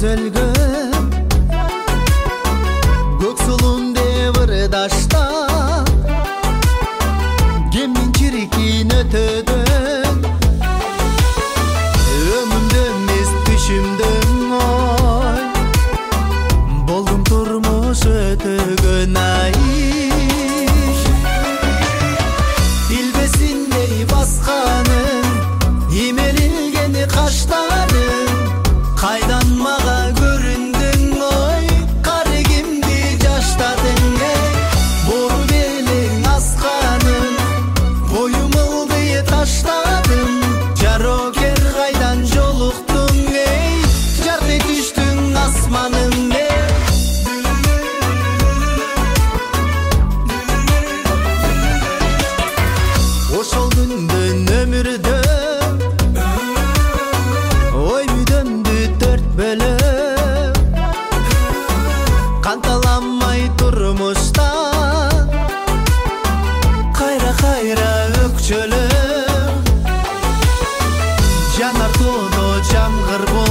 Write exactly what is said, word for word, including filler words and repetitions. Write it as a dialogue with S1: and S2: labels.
S1: түзөлгөн көк сулун дебир дашта кемдин чиркин өтөдөн өмүмдө эмес түшүмдөн ой болдум турмуш өтөгөн ай илбесиндей басканын имелилген каштарың кайдан мага көрүндүң ой кары кимди жаштадың эй бору белең асканын коюм ылды таштадым жарокер кайдан жолуктуң эй жарты түштүң асманың ошол күндөн өмүрдө ой мүдөмдү төрт бөлөп канталамай турмушта кайра кайра өкчөлөп жанар тоодо жамгыр